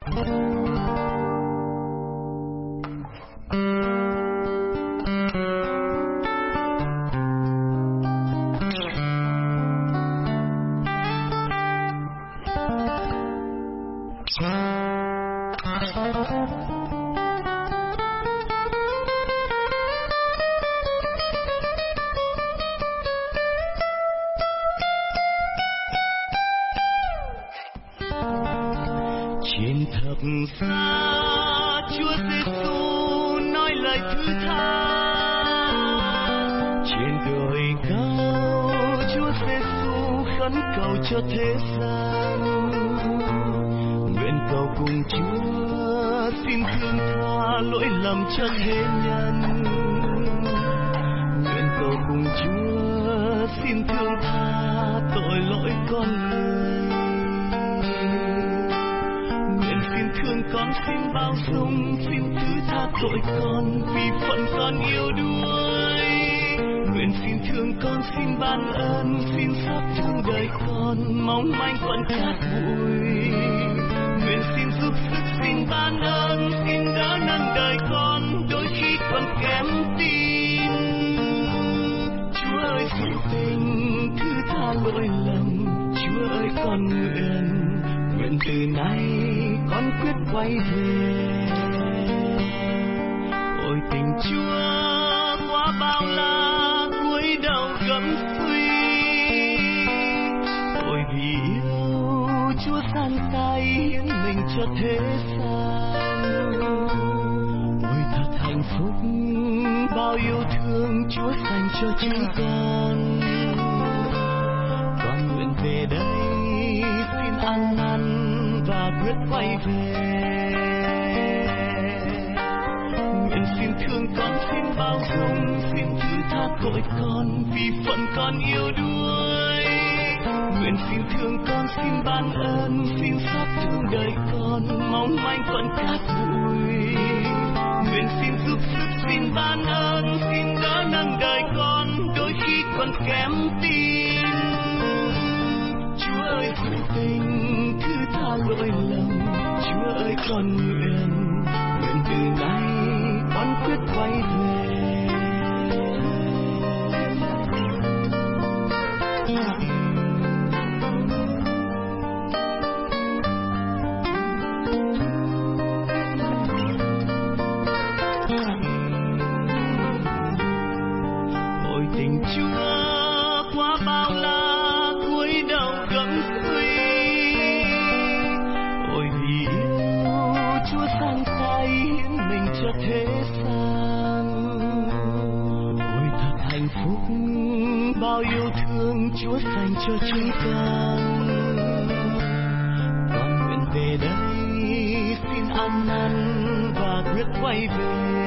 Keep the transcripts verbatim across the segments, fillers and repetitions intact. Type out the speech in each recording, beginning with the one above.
Trên thập giá Chúa Giêsu nói lời thứ tha, trên đồi cao Chúa Giêsu khấn cầu cho thế gian. Nguyện cầu cùng Chúa xin thương tha lỗi lầm cho thế nhân. Nguyện cầu cùng Chúa xin thương tha tội lỗi con người. Thương con xin bao dung, xin thứ tha tội con vì phận con yêu đuối. Nguyện xin thương con, xin ban ơn, xin xót thương đời con mong manh quặn cát bụi. Nguyện xin giúp sức, xin ban ơn, xin đỡ nâng đời con đôi khi còn kém tin. Chúa ơi sự tình thứ tha lỗi lầm, Chúa ơi con nguyện nguyện từ nay con quyết quay về. Ôi tình Chúa quá bao la, cúi đầu gấm suy. Ôi vì yêu Chúa sang tay hiến mình cho thế gian. Ôi thật hạnh phúc bao yêu thương Chúa dành cho chúng con. Con nguyện về đây xin ăn năn và quyết quay về. Nguyện xin thương con, xin bao dung, xin thứ tha tội con vì phận con yêu đuối. Nguyện xin thương con, xin ban ơn, xin xót thương đời con mong manh quặn cát bụi. Nguyện xin giúp sức, xin ban ơn, xin đỡ nâng đời con đôi khi còn kém tin. Chúa ơi sự tình thứ tha lỗi lầm, Chúa ơi con nguyện nguyện từ nay con quyết quay về. Ôi tình Chúa quá bao la, cúi đầu gấm suy. Ôi vì yêu Chúa sang tay hiến mình cho thế gian. Ôi thật hạnh phúc bao yêu thương Chúa dành cho chúng con. Con nguyện về đây xin ăn năn và quyết quay về.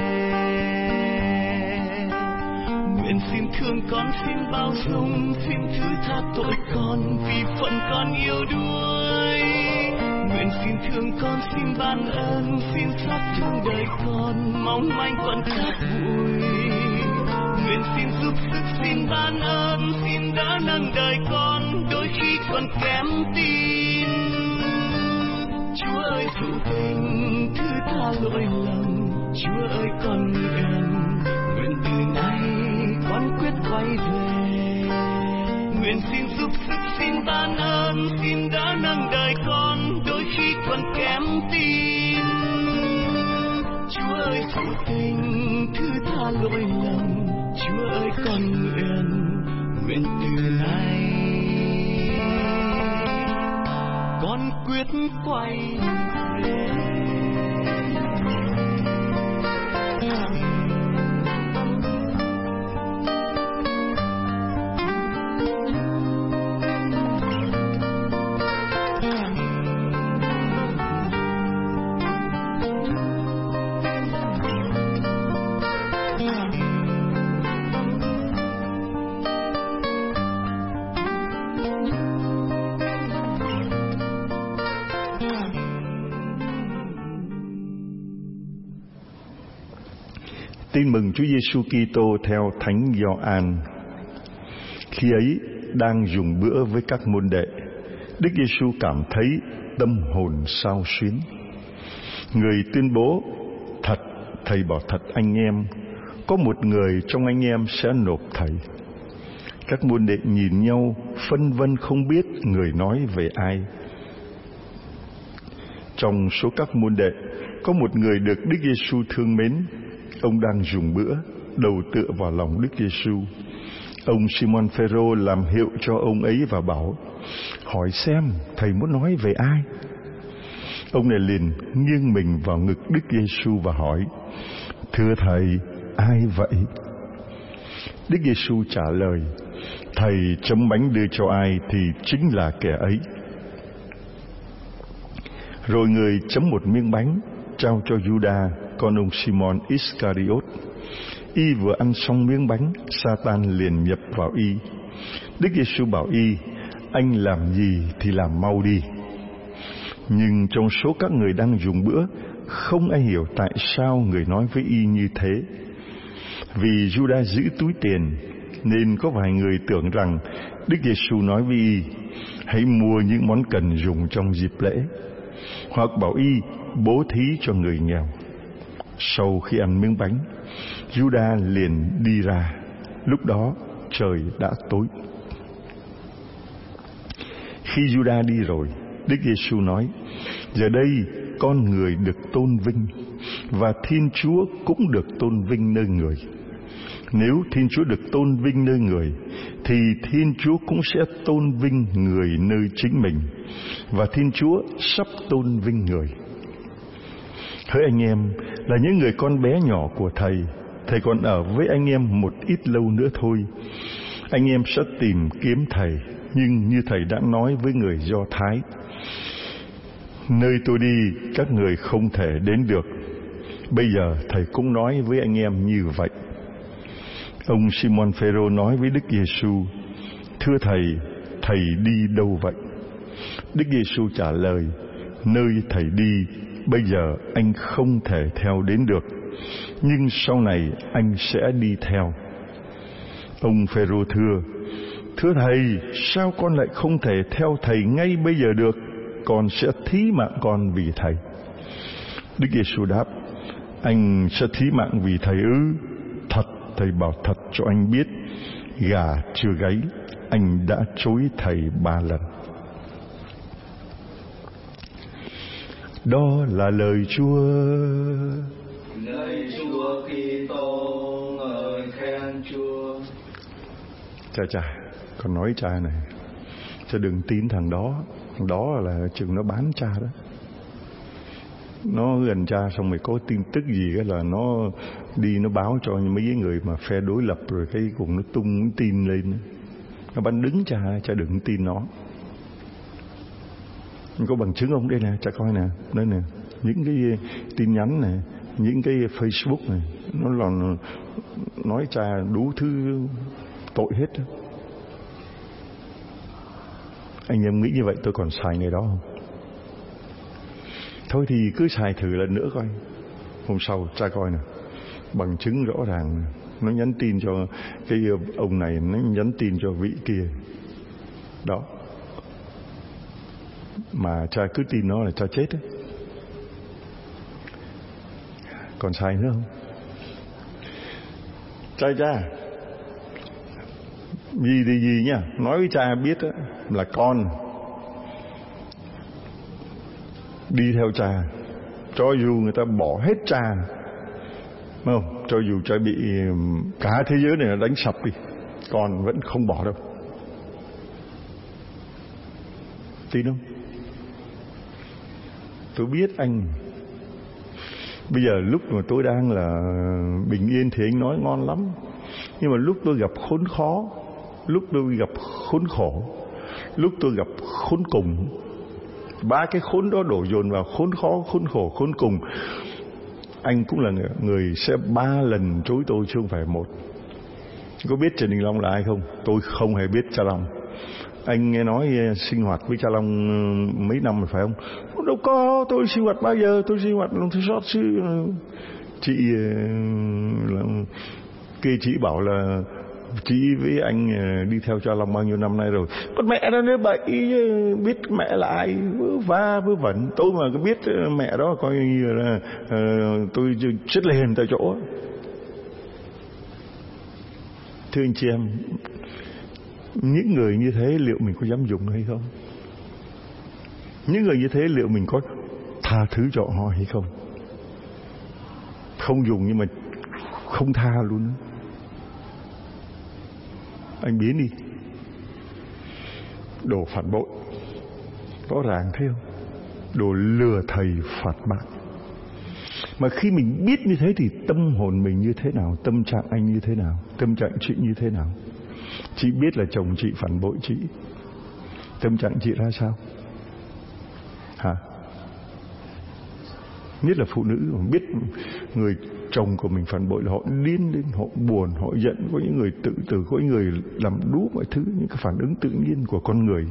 Nguyện xin thương con, xin bao dung, xin thứ tha tội con vì phận con yêu đuối. Nguyện xin thương con, xin ban ơn, xin xót thương đời con mong manh quặn cát bụi. Nguyện xin giúp sức, xin ban ơn, xin đỡ nâng đời con đôi khi còn kém tin. Chúa ơi sự tình thứ tha lỗi lầm, Chúa ơi con nguyện nguyện từ nay con quyết quay về. Nguyện xin giúp sức, xin ban ơn, xin đỡ nâng đời con đôi khi còn kém tin. Chúa ơi sự tình thứ tha lỗi lầm, Chúa ơi con nguyện nguyện từ nay con quyết quay về. Tin mừng Chúa Giêsu Kitô theo Thánh Gioan. Khi ấy đang dùng bữa với các môn đệ, Đức Giêsu cảm thấy tâm hồn xao xuyến. Người tuyên bố: thật, thầy bảo thật anh em, có một người trong anh em sẽ nộp thầy. Các môn đệ nhìn nhau, phân vân không biết người nói về ai. Trong số các môn đệ, có một người được Đức Giêsu thương mến. Ông đang dùng bữa, đầu tựa vào lòng Đức Giêsu. Ông Simon Phêrô làm hiệu cho ông ấy và bảo: hỏi xem thầy muốn nói về ai. Ông này liền nghiêng mình vào ngực Đức Giêsu và hỏi: thưa thầy, ai vậy? Đức Giêsu trả lời: thầy chấm bánh đưa cho ai thì chính là kẻ ấy. Rồi người chấm một miếng bánh, trao cho Giuđa, con ông Simon Iscariot. Y vừa ăn xong miếng bánh, Sa-tan liền nhập vào y. Đức Giêsu bảo y: anh làm gì thì làm mau đi. Nhưng trong số các người đang dùng bữa, không ai hiểu tại sao người nói với y như thế. Vì Giuđa giữ túi tiền, nên có vài người tưởng rằng Đức Giêsu nói với y: hãy mua những món cần dùng trong dịp lễ, hoặc bảo y bố thí cho người nghèo. Sau khi ăn miếng bánh, Giuđa liền đi ra. Lúc đó trời đã tối. Khi Giuđa đi rồi, Đức Giêsu nói: giờ đây con người được tôn vinh, và Thiên Chúa cũng được tôn vinh nơi người. Nếu Thiên Chúa được tôn vinh nơi người, thì Thiên Chúa cũng sẽ tôn vinh người nơi chính mình, và Thiên Chúa sắp tôn vinh người. Hỡi anh em, là những người con bé nhỏ của Thầy, Thầy còn ở với anh em một ít lâu nữa thôi. Anh em sẽ tìm kiếm Thầy, nhưng như Thầy đã nói với người Do Thái: nơi tôi đi, các người không thể đến được. Bây giờ Thầy cũng nói với anh em như vậy. Ông Simon Phêrô nói với Đức Giêsu: thưa Thầy, Thầy đi đâu vậy? Đức Giêsu trả lời: nơi Thầy đi, bây giờ anh không thể theo đến được, nhưng sau này anh sẽ đi theo. Ông Phêrô thưa: thưa Thầy, sao con lại không thể theo Thầy ngay bây giờ được? Con sẽ thí mạng con vì Thầy. Đức Giêsu đáp: anh sẽ thí mạng vì Thầy ư? Thật, Thầy bảo thật cho anh biết, gà chưa gáy, anh đã chối Thầy ba lần. Đó là lời Chúa. Lời Chúa Kitô, ngợi khen Chúa. Cha cha, con nói cha này, cha đừng tin thằng đó. Thằng đó là chừng nó bán cha đó. Nó gần cha xong rồi có tin tức gì cái là nó đi nó báo cho mấy người mà phe đối lập, rồi cái cùng nó tung tin lên. Nó bắn đứng cha, cha đừng tin nó. Có bằng chứng không? Đây nè, cha coi nè, đây nè, những cái tin nhắn này, những cái Facebook này, nó là nói cha đủ thứ tội hết. Anh em nghĩ như vậy tôi còn xài ngày đó không? Thôi thì cứ xài thử lần nữa coi. Hôm sau cha coi nè, bằng chứng rõ ràng. Nó nhắn tin cho cái ông này, nó nhắn tin cho vị kia. Đó. Mà cha cứ tin nó là cha chết ấy. Còn xài nữa không? Cha cha gì thì gì nhá, nói với cha biết đó, là con đi theo cha, cho dù người ta bỏ hết cha, không, cho dù cha bị cả thế giới này đánh sập đi, con vẫn không bỏ đâu. Tin không? Tôi biết anh. Bây giờ lúc mà tôi đang là bình yên thì anh nói ngon lắm, nhưng mà lúc tôi gặp khốn khó, lúc tôi gặp khốn khổ, lúc tôi gặp khốn cùng, ba cái khốn đó đổ dồn vào: khốn khó, khốn khổ, khốn cùng, anh cũng là người sẽ ba lần chối tôi chứ không phải một. Có biết Trần Đình Long là ai không? Tôi không hề biết cha Long. Anh nghe nói sinh hoạt với cha Long mấy năm rồi phải không? Đâu có, tôi sinh hoạt bao giờ, tôi sinh hoạt lòng thứ sót chứ. Chị là, kia chị bảo là Chị với anh đi theo cha Long bao nhiêu năm nay rồi. Con mẹ nó nói bậy, biết mẹ là ai, vớ va vớ vẩn. Tôi mà có biết mẹ đó coi như là uh, tôi chết liền tại chỗ. Thưa anh chị em, những người như thế liệu mình có dám dùng hay không? Những người như thế liệu mình có tha thứ cho họ hay không? Không dùng nhưng mà không tha luôn. Anh biến đi. Đồ phản bội, rõ ràng thấy không? Đồ lừa thầy phạt bạn. Mà khi mình biết như thế thì tâm hồn mình như thế nào, tâm trạng anh như thế nào, tâm trạng chị như thế nào? Chị biết là chồng chị phản bội chị, tâm trạng chị ra sao? Hả? Nhất là phụ nữ biết người chồng của mình phản bội là họ điên lên, họ buồn, họ giận. Có những người tự tử, có những người làm đủ mọi thứ, những cái phản ứng tự nhiên của con người.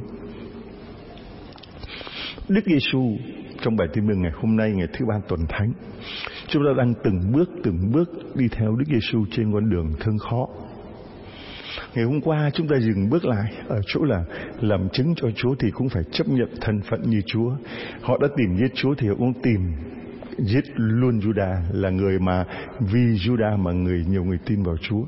Đức Giêsu trong bài tin mừng ngày hôm nay, ngày thứ ba tuần thánh, chúng ta đang từng bước từng bước đi theo Đức Giêsu trên con đường thương khó. Ngày hôm qua chúng ta dừng bước lại ở chỗ là làm chứng cho Chúa thì cũng phải chấp nhận thân phận như Chúa. Họ đã tìm giết Chúa thì họ cũng tìm giết luôn Juda, là người mà vì Juda mà người nhiều người tin vào Chúa.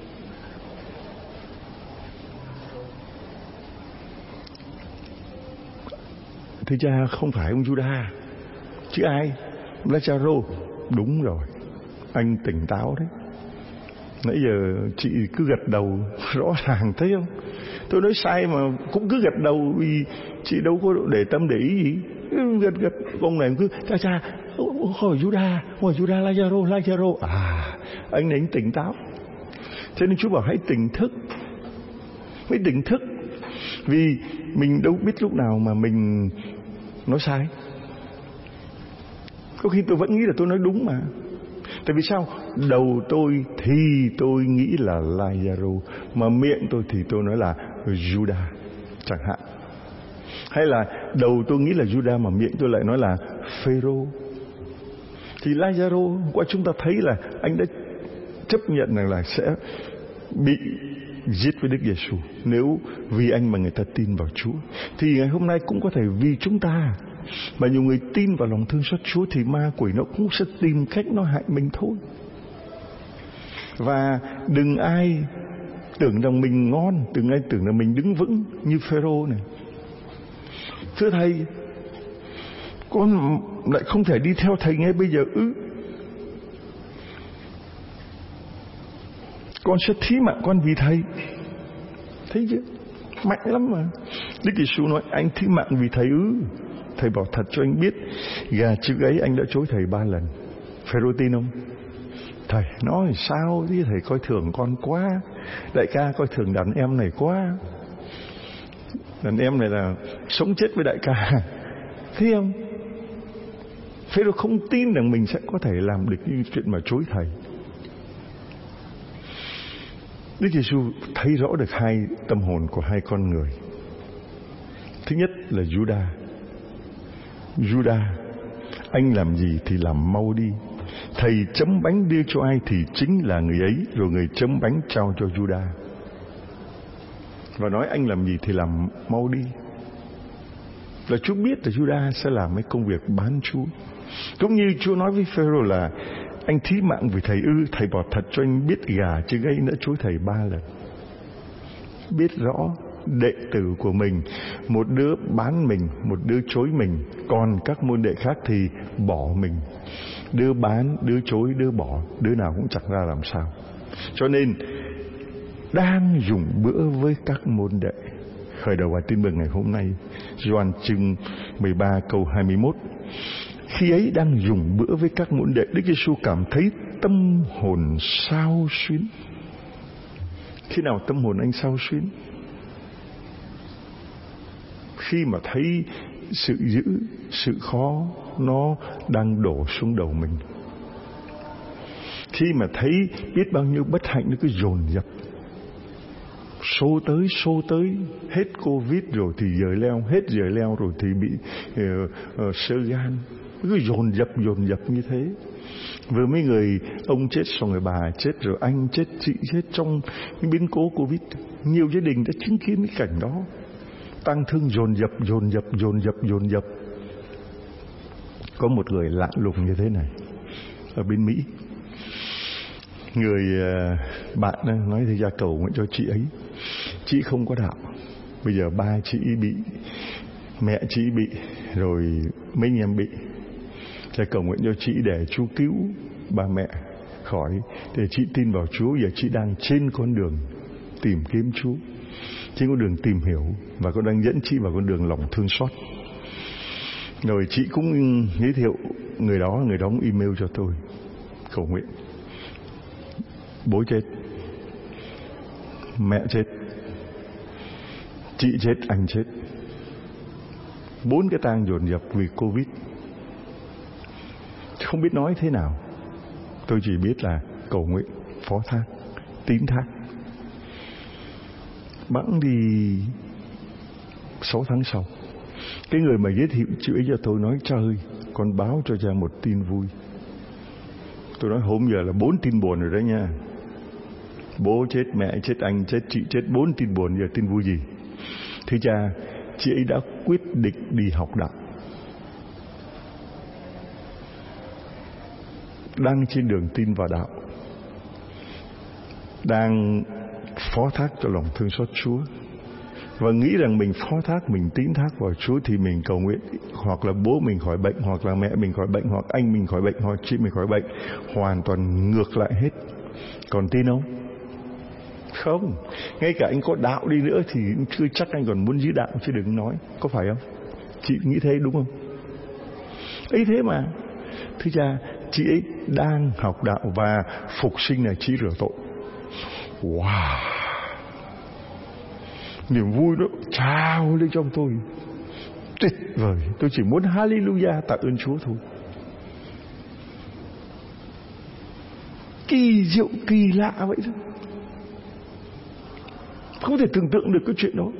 Thưa cha, không phải ông Juda chứ ai? Lazaro. Đúng rồi, anh tỉnh táo đấy. Nãy giờ chị cứ gật đầu rõ ràng thấy không? Tôi nói sai mà cũng cứ gật đầu, vì chị đâu có để tâm để ý gì. Gật gật ông này cứ cha cha hỏi Juda, hỏi Juda, Lazaro, Lazaro. À, anh này anh tỉnh táo. Cho nên Chúa bảo hãy tỉnh thức, hãy tỉnh thức. Vì mình đâu biết lúc nào mà mình nói sai. Có khi tôi vẫn nghĩ là tôi nói đúng mà. Tại vì sao? Đầu tôi thì tôi nghĩ là Lazaro, mà miệng tôi thì tôi nói là Juda chẳng hạn. Hay là đầu tôi nghĩ là Juda mà miệng tôi lại nói là Phêrô. Thì Lazaro qua chúng ta thấy là anh đã chấp nhận rằng là sẽ bị giết với Đức Giêsu nếu vì anh mà người ta tin vào Chúa. Thì ngày hôm nay cũng có thể vì chúng ta mà nhiều người tin vào lòng thương xót Chúa thì ma quỷ nó cũng sẽ tìm cách nó hại mình thôi. Và đừng ai tưởng rằng mình ngon, đừng ai tưởng rằng mình đứng vững như Phêrô này. Thưa thầy, con lại không thể đi theo thầy ngay bây giờ ư? Con sẽ thí mạng con vì thầy. Thấy chưa? Mạnh lắm mà. Đức Giêsu nói anh thí mạng vì thầy ư? Thầy bảo thật cho anh biết, gà chữ ấy anh đã chối thầy ba lần. Phêrô tin không? Thầy nói sao chứ, thầy coi thường con quá. Đại ca coi thường đàn em này quá. Đàn em này là sống chết với đại ca. Thấy không? Phêrô không tin rằng mình sẽ có thể làm được những chuyện mà chối thầy. Đức Giêsu thấy rõ được hai tâm hồn của hai con người. Thứ nhất là Juda. Juda, anh làm gì thì làm mau đi. Thầy chấm bánh đưa cho ai thì chính là người ấy, rồi người chấm bánh trao cho Juda. Và nói anh làm gì thì làm mau đi. Là Chúa biết là Juda sẽ làm mấy công việc bán Chúa. Cũng như Chúa nói với Phêrô là anh thí mạng vì thầy ư? Thầy bảo thật cho anh biết gà chứ gây đã chối thầy ba lần. Biết rõ đệ tử của mình, một đứa bán mình, một đứa chối mình, còn các môn đệ khác thì bỏ mình. Đứa bán, đứa chối, đứa bỏ, đứa nào cũng chẳng ra làm sao. Cho nên đang dùng bữa với các môn đệ. Khởi đầu bài tin mừng ngày hôm nay, Gioan chương mười ba câu hai mươi mốt. Khi ấy đang dùng bữa với các môn đệ, Đức Giêsu cảm thấy tâm hồn xao xuyến. Khi nào tâm hồn anh xao xuyến? Khi mà thấy sự dữ, sự khó nó đang đổ xuống đầu mình. Khi mà thấy biết bao nhiêu bất hạnh nó cứ dồn dập, xô tới xô tới, hết Covid rồi thì dời leo, hết dời leo rồi thì bị uh, uh, xơ gan, cứ dồn dập dồn dập như thế. Vừa mấy người ông chết, xong rồi bà chết, rồi anh chết, chị chết trong những biến cố Covid. Nhiều gia đình đã chứng kiến cái cảnh đó, tang thương dồn dập dồn dập dồn dập dồn dập. Có một người lạ lùng như thế này ở bên Mỹ. Người bạn nói thì ra cầu nguyện cho chị ấy. Chị không có đạo. Bây giờ ba chị bị, mẹ chị bị, rồi mấy anh em bị. Ra cầu nguyện cho chị để Chúa cứu ba mẹ khỏi, để chị tin vào Chúa. Giờ chị đang trên con đường tìm kiếm Chúa, trên con đường tìm hiểu, và con đang dẫn chị vào con đường lòng thương xót. Rồi chị cũng giới thiệu người đó, người đó cũng email cho tôi cầu nguyện. Bố chết, mẹ chết, chị chết, anh chết, bốn cái tang dồn dập vì Covid. Không biết nói thế nào. Tôi chỉ biết là cầu nguyện, phó thác, tín thác. Bẵng đi sáu tháng sau, cái người mà giới thiệu chữ ấy cho tôi nói: cha ơi, con báo cho cha một tin vui. Tôi nói: hôm giờ là bốn tin buồn rồi đấy nha. Bố chết, mẹ chết, anh chết, chị chết, bốn tin buồn, giờ tin vui gì? Thưa cha, chị ấy đã quyết định đi học đạo, đang trên đường tin vào đạo, đang phó thác cho lòng thương xót Chúa, và nghĩ rằng mình phó thác, mình tín thác vào Chúa thì mình cầu nguyện, hoặc là bố mình khỏi bệnh, hoặc là mẹ mình khỏi bệnh, hoặc anh mình khỏi bệnh, hoặc chị mình khỏi bệnh. Hoàn toàn ngược lại hết. Còn tin không? Không. Ngay cả anh có đạo đi nữa thì chưa chắc anh còn muốn giữ đạo, chứ đừng nói. Có phải không? Chị nghĩ thế đúng không? Ấy thế mà. Thưa cha, chị ấy đang học đạo và phục sinh là chị rửa tội. Wow, niềm vui đó trào lên trong tôi, tuyệt vời. Tôi chỉ muốn hallelujah, tạ ơn Chúa thôi. Kỳ diệu, kỳ lạ vậy thôi. Không thể tưởng tượng được cái chuyện đó.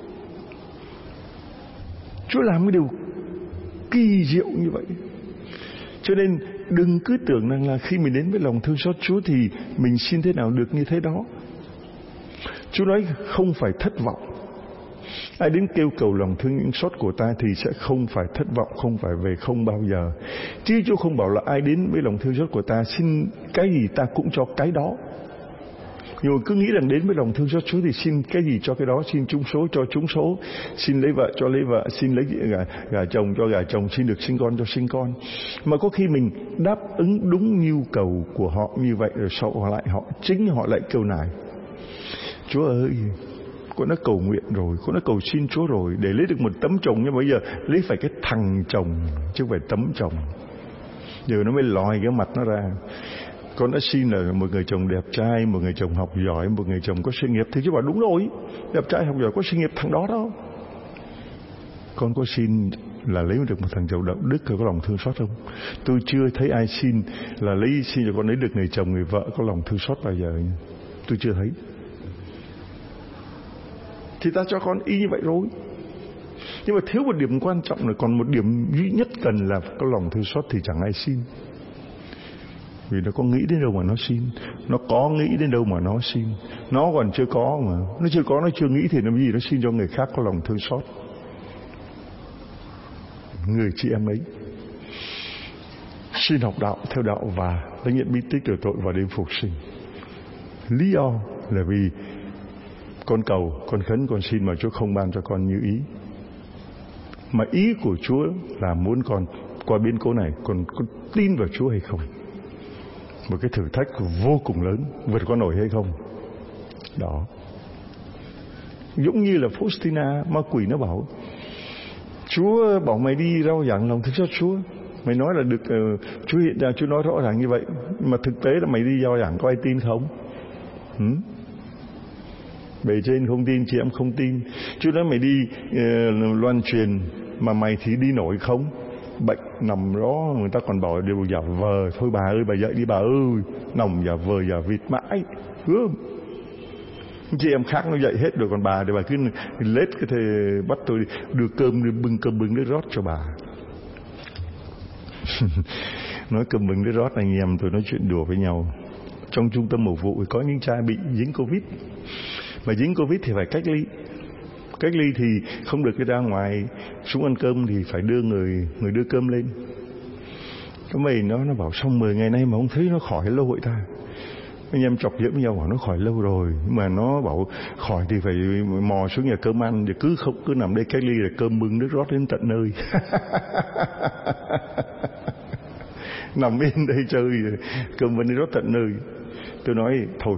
Chúa làm cái điều kỳ diệu như vậy. Cho nên đừng cứ tưởng rằng là khi mình đến với lòng thương xót Chúa thì mình xin thế nào được như thế đó. Chúa nói không phải thất vọng. Ai đến kêu cầu lòng thương xót của ta thì sẽ không phải thất vọng, không phải về không bao giờ. Chứ Chúa không bảo là ai đến với lòng thương xót của ta xin cái gì ta cũng cho cái đó. Nhưng mà cứ nghĩ rằng đến với lòng thương xót Chúa thì xin cái gì cho cái đó, xin trúng số cho trúng số, xin lấy vợ cho lấy vợ, xin lấy gà, gà chồng cho gà chồng, xin được sinh con cho sinh con. Mà có khi mình đáp ứng đúng nhu cầu của họ như vậy, rồi sau họ lại họ chính họ lại kêu nài: Chúa ơi, con đã cầu nguyện rồi, con đã cầu xin Chúa rồi để lấy được một tấm chồng, nhưng bây giờ lấy phải cái thằng chồng chứ không phải tấm chồng. Giờ nó mới lòi cái mặt nó ra. Con đã xin là một người chồng đẹp trai, một người chồng học giỏi, một người chồng có sự nghiệp. Thì chứ bảo đúng rồi, đẹp trai học giỏi có sự nghiệp thằng đó đó. Con có xin là lấy được một thằng chồng đạo đức có lòng thương xót không? Tôi chưa thấy ai xin là lấy xin cho con lấy được người chồng, người vợ có lòng thương xót bao giờ. Tôi chưa thấy. Thì ta cho con y như vậy rồi. Nhưng mà thiếu một điểm quan trọng là còn một điểm duy nhất cần là có lòng thương xót thì chẳng ai xin. Vì nó có nghĩ đến đâu mà nó xin. Nó có nghĩ đến đâu mà nó xin. Nó còn chưa có mà. Nó chưa có, nó chưa nghĩ thì làm gì nó xin cho người khác có lòng thương xót. Người chị em ấy xin học đạo, theo đạo và lãnh nhận bí tích rửa tội và đêm phục sinh. Lý do là vì con cầu, con khấn, con xin mà Chúa không ban cho con như ý. Mà ý của Chúa là muốn con qua biến cố này, con có tin vào Chúa hay không? Một cái thử thách vô cùng lớn, vượt qua nổi hay không? Đó. Giống như là Faustina, ma quỷ nó bảo: Chúa bảo mày đi rao giảng lòng thương xót Chúa. Mày nói là được, uh, Chúa hiện ra, Chúa nói rõ ràng như vậy. Mà thực tế là mày đi rao giảng có ai tin không? Hmm? Bề trên không tin, chị em không tin. Chúa nói mày đi uh, loan truyền, mà mày thì đi nổi không? Bệnh nằm đó, người ta còn bảo đều giả vờ. Thôi bà ơi, bà dậy đi bà ơi. Nằm giả vờ giả vịt mãi. Hương. Chị em khác nó dậy hết rồi, còn bà thì bà cứ lết cái thế bắt tôi đi đưa cơm, đưa bưng cơm bưng để rót cho bà. Nói cơm bừng nước rót, anh em tôi nói chuyện đùa với nhau. Trong trung tâm mục vụ có những cha bị dính Covid, mà dính Covid thì phải cách ly. Cách ly thì không được đi ra ngoài xuống ăn cơm, thì phải đưa người người đưa cơm lên. Cái mày nó nó bảo xong mười ngày nay mà không thấy nó khỏi lâu vậy ta. Anh em chọc giỡn nhau bảo nó khỏi lâu rồi, nhưng mà nó bảo khỏi thì phải mò xuống nhà cơm ăn, thì cứ không cứ nằm đây cách ly là cơm bưng nước rót đến tận nơi. Nằm bên đây chơi cơm bưng nước rót tận nơi. Tôi nói thôi,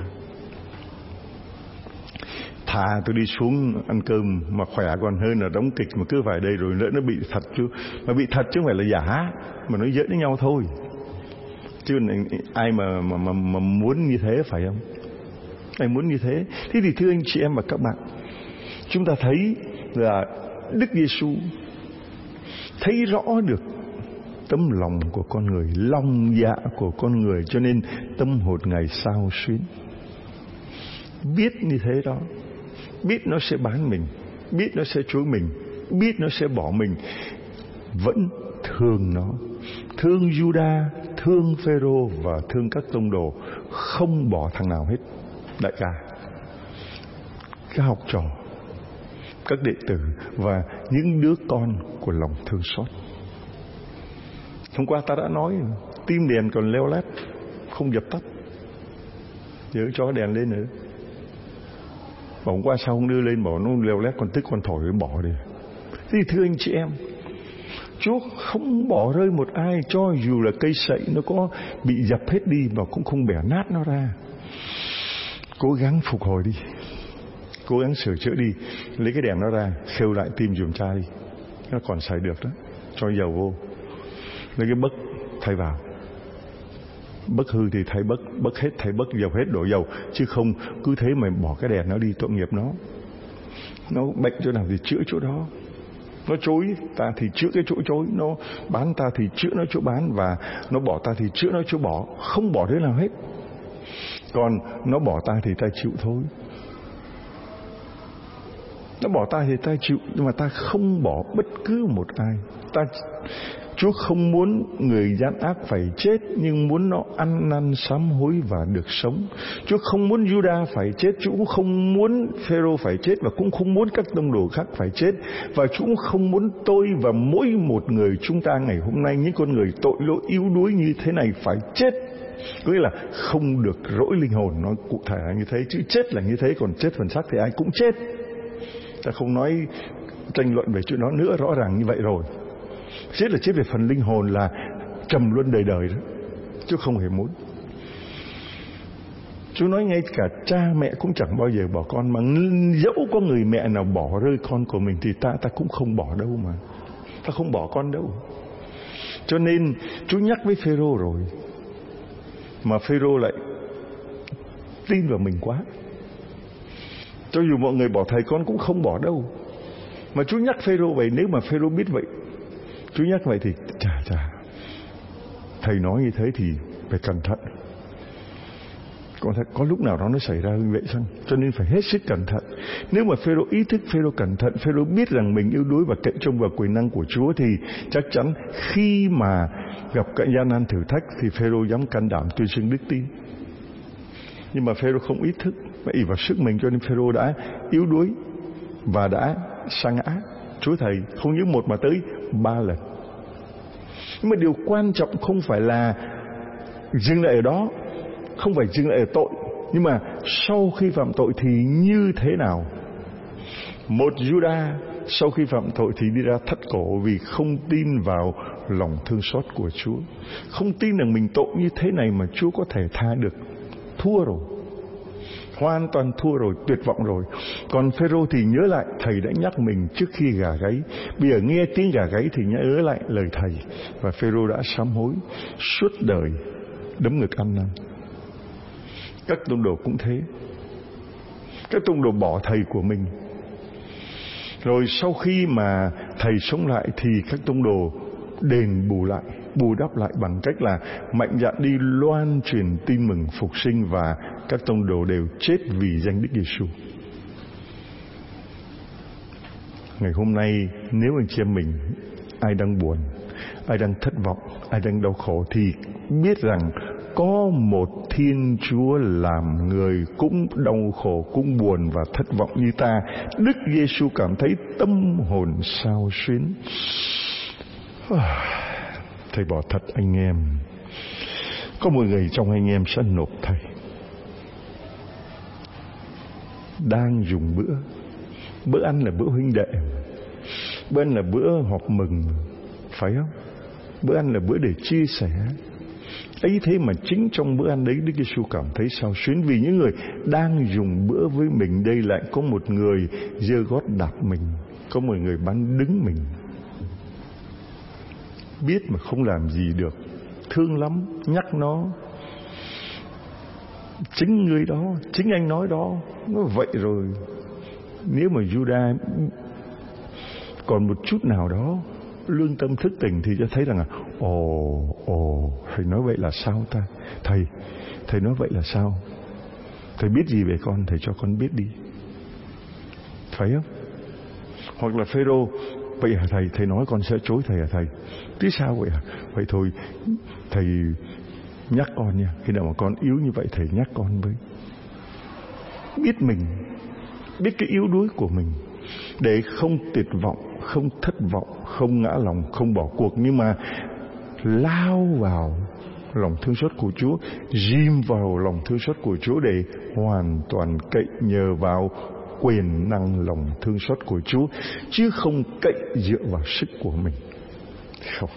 thà tôi đi xuống ăn cơm mà khỏe còn hơn là đóng kịch mà cứ phải đây rồi lỡ nó bị thật chứ. Mà bị thật chứ không phải là giả, mà nói giỡn với nhau thôi. Chứ ai mà, mà, mà, mà muốn như thế phải không? Ai muốn như thế? Thế thì thưa anh chị em và các bạn, chúng ta thấy là Đức Giêsu thấy rõ được tấm lòng của con người, lòng dạ của con người, cho nên tâm hồn Ngài xao xuyến. Biết như thế đó, biết nó sẽ bán mình, biết nó sẽ chối mình, biết nó sẽ bỏ mình, vẫn thương nó, thương Juda, thương Phêrô và thương các tông đồ, không bỏ thằng nào hết. Đại ca, các học trò, các đệ tử và những đứa con của lòng thương xót. Hôm qua ta đã nói, tim đèn còn leo lét, không dập tắt, giờ cho đèn lên nữa. Bảo hôm qua sao không đưa lên, bảo nó leo lét, con tức con thổi nó bỏ đi. Thì thưa anh chị em, Chúa không bỏ rơi một ai, cho dù là cây sậy nó có bị dập hết đi mà cũng không bẻ nát nó ra. Cố gắng phục hồi đi, cố gắng sửa chữa đi, lấy cái đèn nó ra, khêu lại tim giùm cha đi, nó còn xài được đó, cho dầu vô, lấy cái bấc thay vào, bấc hư thì thay bấc, bấc hết thay bấc, dầu hết đổ dầu, chứ không cứ thế mà bỏ cái đèn nó đi, tội nghiệp nó. Nó bệnh chỗ nào thì chữa chỗ đó, nó chối ta thì chữa cái chỗ chối, nó bán ta thì chữa nó chỗ bán, và nó bỏ ta thì chữa nó chỗ bỏ, không bỏ đứa nào hết. Còn nó bỏ ta thì ta chịu thôi, nó bỏ ta thì ta chịu, nhưng mà ta không bỏ bất cứ một ai. Ta Chúa không muốn người gian ác phải chết, nhưng muốn nó ăn năn sám hối và được sống. Chúa không muốn Juda phải chết, Chúa cũng không muốn Phêrô phải chết, và cũng không muốn các tông đồ khác phải chết. Và Chúa cũng không muốn tôi và mỗi một người chúng ta ngày hôm nay, những con người tội lỗi yếu đuối như thế này phải chết. Có nghĩa là không được rỗi linh hồn, nói cụ thể là như thế, chứ chết là như thế, còn chết phần xác thì ai cũng chết. Ta không nói tranh luận về chuyện đó nữa, rõ ràng như vậy rồi. Chết là chết về phần linh hồn, là trầm luân đời đời đó, chứ không hề muốn. Chúa nói ngay cả cha mẹ cũng chẳng bao giờ bỏ con, mà dẫu có người mẹ nào bỏ rơi con của mình thì ta ta cũng không bỏ đâu, mà ta không bỏ con đâu. Cho nên Chúa nhắc với Phêrô rồi, mà Phêrô lại tin vào mình quá. Cho dù mọi người bỏ thầy con cũng không bỏ đâu, mà Chúa nhắc Phêrô vậy. Nếu mà Phêrô biết vậy, Chúa nhắc vậy thì chà chà, thầy nói như thế thì phải cẩn thận. Có, có lúc nào đó nó xảy ra như vậy sao? Cho nên phải hết sức cẩn thận. Nếu mà Phêrô ý thức, Phêrô cẩn thận, Phêrô biết rằng mình yếu đuối và cậy trông vào quyền năng của Chúa, thì chắc chắn khi mà gặp cái gian nan thử thách thì Phêrô dám can đảm tuyên xưng đức tin. Nhưng mà Phêrô không ý thức và ỷ vào sức mình, cho nên Phêrô đã yếu đuối và đã sa ngã. Chúa thầy không những một mà tới ba lần. Nhưng mà điều quan trọng không phải là dừng lại ở đó, không phải dừng lại ở tội, nhưng mà sau khi phạm tội thì như thế nào. Một Juda sau khi phạm tội thì đi ra thắt cổ vì không tin vào lòng thương xót của Chúa, không tin rằng mình tội như thế này mà Chúa có thể tha được. Thua rồi, hoàn toàn thua rồi, tuyệt vọng rồi. Còn Phêrô thì nhớ lại thầy đã nhắc mình trước khi gà gáy, bây giờ nghe tiếng gà gáy thì nhớ lại lời thầy, và Phêrô đã sám hối suốt đời đấm ngực ăn năn. Các tông đồ cũng thế, các tông đồ bỏ thầy của mình, rồi sau khi mà thầy sống lại thì các tông đồ đền bù lại, bù đắp lại bằng cách là mạnh dạn đi loan truyền tin mừng phục sinh, và các tông đồ đều chết vì danh Đức Giêsu. Ngày hôm nay nếu anh chị em mình ai đang buồn, ai đang thất vọng, ai đang đau khổ, thì biết rằng có một Thiên Chúa làm người cũng đau khổ, cũng buồn và thất vọng như ta. Đức Giêsu cảm thấy tâm hồn xao xuyến. Thầy bảo thật anh em, có một người trong anh em sẽ nộp thầy, đang dùng bữa. Bữa ăn là bữa huynh đệ, bữa ăn là bữa họp mừng, phải không? Bữa ăn là bữa để chia sẻ. Ấy thế mà chính trong bữa ăn đấy, Đức Giêsu cảm thấy xao xuyến, vì những người đang dùng bữa với mình đây lại có một người giơ gót đạp mình, có một người bán đứng mình. Biết mà không làm gì được, thương lắm, nhắc nó. Chính người đó, chính anh nói đó, nó vậy rồi. Nếu mà Judas còn một chút nào đó lương tâm thức tỉnh thì cho thấy rằng là ồ, ồ, thầy nói vậy là sao ta? Thầy, thầy nói vậy là sao? Thầy biết gì về con, thầy cho con biết đi. Phải không? Hoặc là Phêrô, vậy hả thầy, thầy nói con sẽ chối thầy hả thầy? Tí sao vậy hả? Vậy thôi, thầy nhắc con nha, khi nào mà con yếu như vậy thầy nhắc con với. Biết mình, biết cái yếu đuối của mình, để không tuyệt vọng, không thất vọng, không ngã lòng, không bỏ cuộc, nhưng mà lao vào lòng thương xót của Chúa, ghim vào lòng thương xót của Chúa để hoàn toàn cậy nhờ vào quyền năng lòng thương xót của Chúa, chứ không cậy dựa vào sức của mình. Không.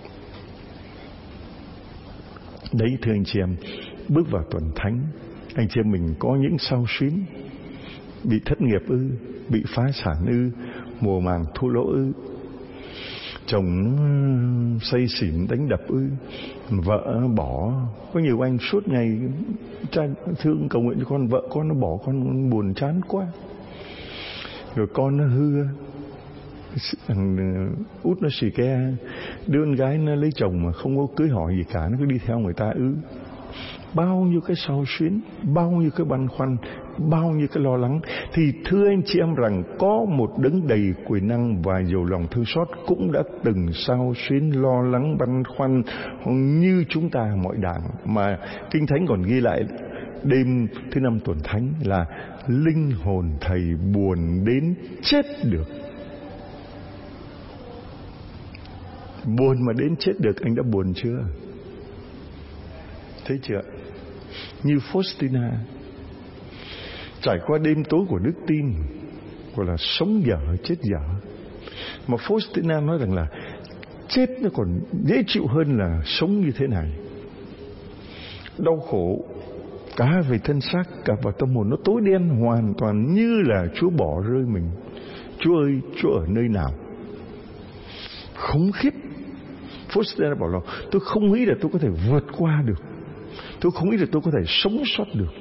Đấy thưa anh chị em, bước vào tuần thánh, anh chị em mình có những xao xuyến, bị thất nghiệp ư, bị phá sản ư, mùa màng thua lỗ ư, chồng say xỉn đánh đập ư, vợ bỏ. Có nhiều anh suốt ngày cha thương cầu nguyện cho con, vợ con nó bỏ con, buồn chán quá. Rồi con nó hư, thằng út nó xì ke, đứa con gái nó lấy chồng mà không có cưới hỏi gì cả, nó cứ đi theo người ta ư. Bao nhiêu cái xao xuyến, bao nhiêu cái băn khoăn, bao nhiêu cái lo lắng. Thì thưa anh chị em rằng có một đấng đầy quyền năng và giàu lòng thương xót cũng đã từng xao xuyến, lo lắng, băn khoăn như chúng ta mọi đảng. Mà Kinh Thánh còn ghi lại đêm thứ năm tuần thánh là linh hồn thầy buồn đến chết được. Buồn mà đến chết được, anh đã buồn chưa? Thấy chưa? Như Faustina trải qua đêm tối của đức tin, gọi là sống dở chết dở. Mà Faustina nói rằng là chết nó còn dễ chịu hơn là sống như thế này. Đau khổ cả về thân xác, cả vào tâm hồn, nó tối đen hoàn toàn, như là Chúa bỏ rơi mình. Chúa ơi, Chúa ở nơi nào? Khủng khiếp. Faustina bảo là tôi không nghĩ là tôi có thể vượt qua được, tôi không nghĩ là tôi có thể sống sót được.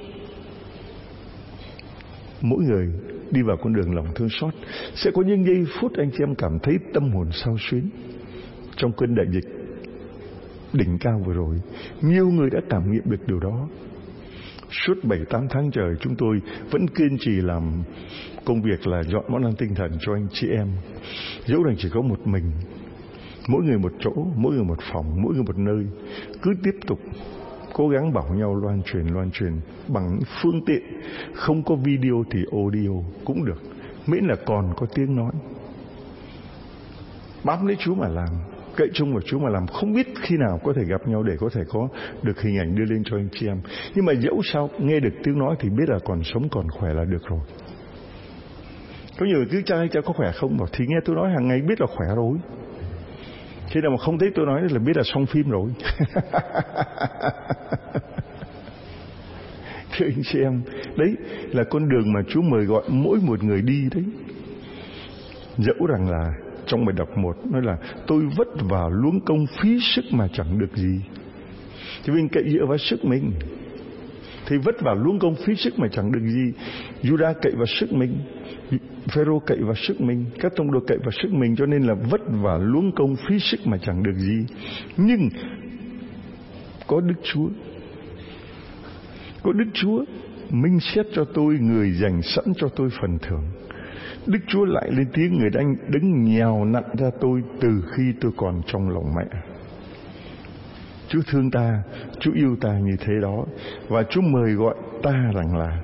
Mỗi người đi vào con đường lòng thương xót sẽ có những giây phút anh chị em cảm thấy tâm hồn xao xuyến. Trong cơn đại dịch đỉnh cao vừa rồi, nhiều người đã cảm nghiệm được điều đó. Suốt bảy tám tháng trời chúng tôi vẫn kiên trì làm công việc là dọn món ăn tinh thần cho anh chị em, dẫu rằng chỉ có một mình, mỗi người một chỗ, mỗi người một phòng, mỗi người một nơi. Cứ tiếp tục cố gắng bảo nhau loan truyền loan truyền bằng phương tiện, không có video thì audio cũng được, miễn là còn có tiếng nói. Bám lấy Chúa mà làm, cậy chung vào Chúa mà làm. Không biết khi nào có thể gặp nhau để có thể có được hình ảnh đưa lên cho anh chị em, nhưng mà dẫu sao nghe được tiếng nói thì biết là còn sống còn khỏe là được rồi. Có nhiều người cứ cha cha có khỏe không, bảo thì nghe tôi nói hàng ngày biết là khỏe rồi. Khi nào mà không thấy tôi nói là biết là xong phim rồi. Thưa anh chị em, đấy là con đường mà Chúa mời gọi mỗi một người đi đấy. Dẫu rằng là trong bài đọc một nói là tôi vất vả luống công phí sức mà chẳng được gì, thì mình cậy dựa vào sức mình thì vất vả luống công phí sức mà chẳng được gì. Judas cậy vào sức mình, Phêrô cậy vào sức mình, các tông đồ cậy vào sức mình, cho nên là vất vả luống công phí sức mà chẳng được gì. Nhưng có Đức Chúa, có Đức Chúa minh xét cho tôi, người dành sẵn cho tôi phần thưởng. Đức Chúa lại lên tiếng, người đang đứng nhào nặn ra tôi từ khi tôi còn trong lòng mẹ. Chúa thương ta, Chúa yêu ta như thế đó, và Chúa mời gọi ta rằng là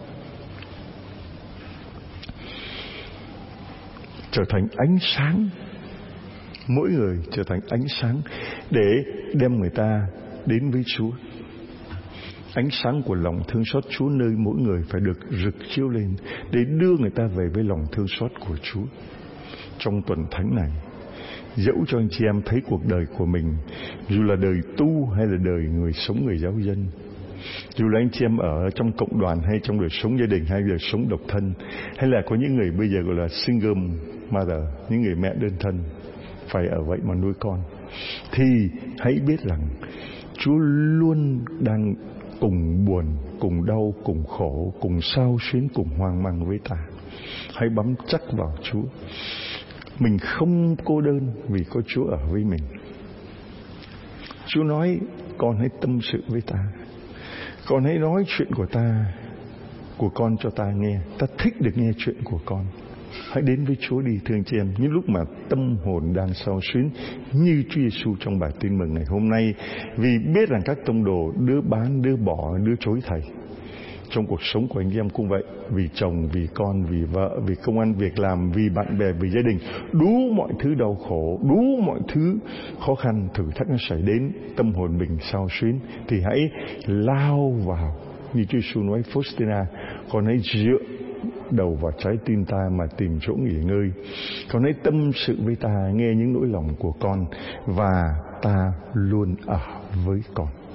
trở thành ánh sáng. Mỗi người trở thành ánh sáng để đem người ta đến với Chúa. Ánh sáng của lòng thương xót Chúa nơi mỗi người phải được rực chiếu lên để đưa người ta về với lòng thương xót của Chúa. Trong tuần thánh này, dẫu cho anh chị em thấy cuộc đời của mình, dù là đời tu hay là đời người sống người giáo dân, dù là anh chị em ở trong cộng đoàn hay trong đời sống gia đình hay đời sống độc thân, hay là có những người bây giờ gọi là single mother, những người mẹ đơn thân phải ở vậy mà nuôi con, thì hãy biết rằng Chúa luôn đang cùng buồn, cùng đau, cùng khổ, cùng xao xuyến, cùng hoang mang với ta. Hãy bám chắc vào Chúa. Mình không cô đơn vì có Chúa ở với mình. Chúa nói, con hãy tâm sự với ta, con hãy nói chuyện của ta, của con cho ta nghe. Ta thích được nghe chuyện của con. Hãy đến với Chúa đi, thương chị em, những lúc mà tâm hồn đang xao xuyến, như Chúa Giêsu trong bài tin mừng ngày hôm nay, vì biết rằng các tông đồ đứa bán, đứa bỏ, đứa chối thầy. Trong cuộc sống của anh em cũng vậy, vì chồng, vì con, vì vợ, vì công ăn việc làm, vì bạn bè, vì gia đình, đủ mọi thứ đau khổ, đủ mọi thứ khó khăn, thử thách nó xảy đến, tâm hồn mình xao xuyến, thì hãy lao vào, như Chúa Giêsu nói Faustina, con hãy dựa đầu vào trái tim ta mà tìm chỗ nghỉ ngơi. Con hãy tâm sự với ta, nghe những nỗi lòng của con, và ta luôn ở với con.